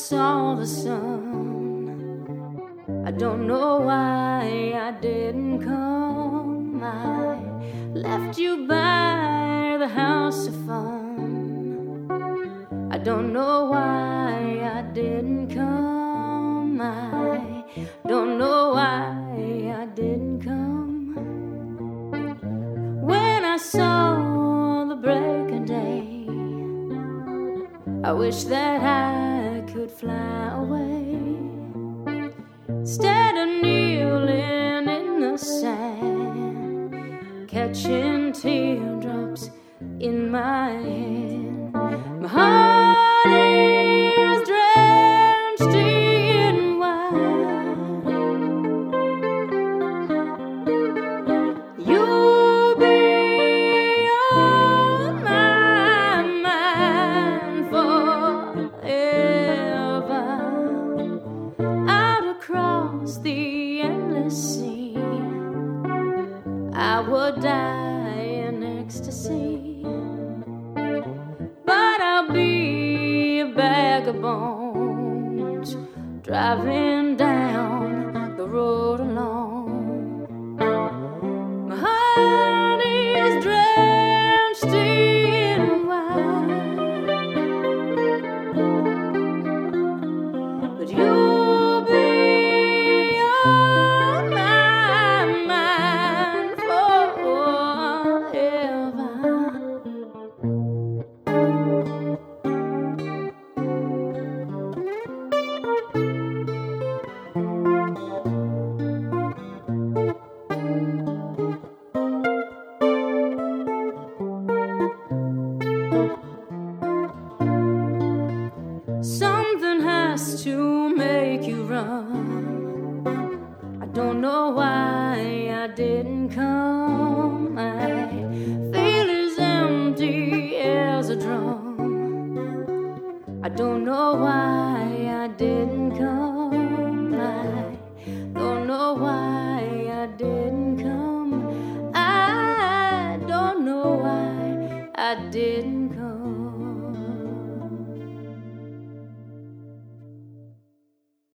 saw the sun, I don't know why I didn't come. I left you by the house of fun, I don't know why I didn't come. I don't know why I didn't come. When I saw the break of day, I wish that I could fly away. Instead of kneeling in the sand, catching teardrops in my hand, my heart is drenched in wine. You'll be on my mind forever. Out across the endless sea, I would die in ecstasy, but I'll be a bag of bones driving down the road alone. My heart is drenched in wine, but you'll be on my mind forever. Something has to make you run. I don't know why I didn't come. I feel as empty as a drum. I don't know why I didn't come.